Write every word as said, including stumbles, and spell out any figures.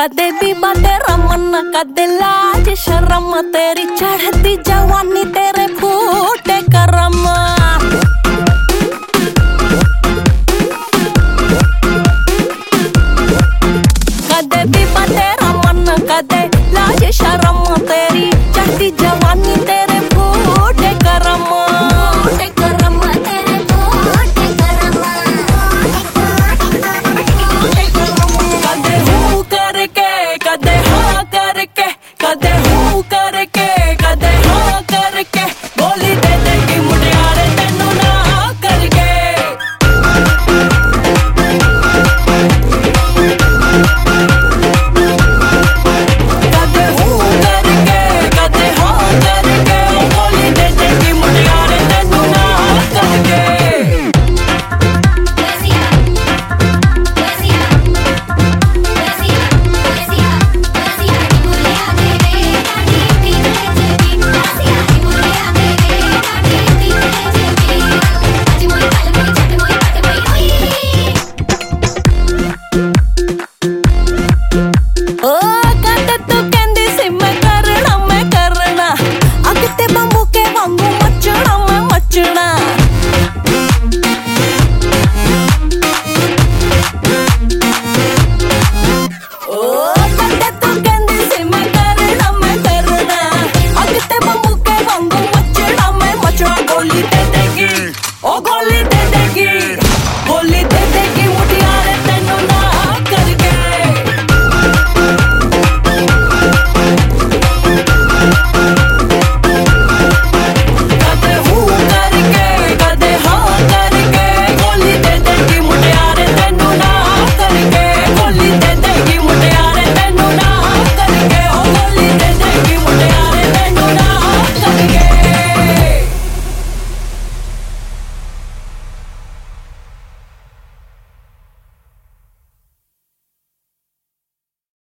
कदे भी बातें रमन कदे लाज शर्म तेरी चढ़ती जवानी तेरे फूटे करम। कदे भी बातें रमन कदे लाज शर्म तेरी चढ़ती जवानी तेरे फूटे करम। कदे हूँ करके कदे हाँ करके कदे हूँ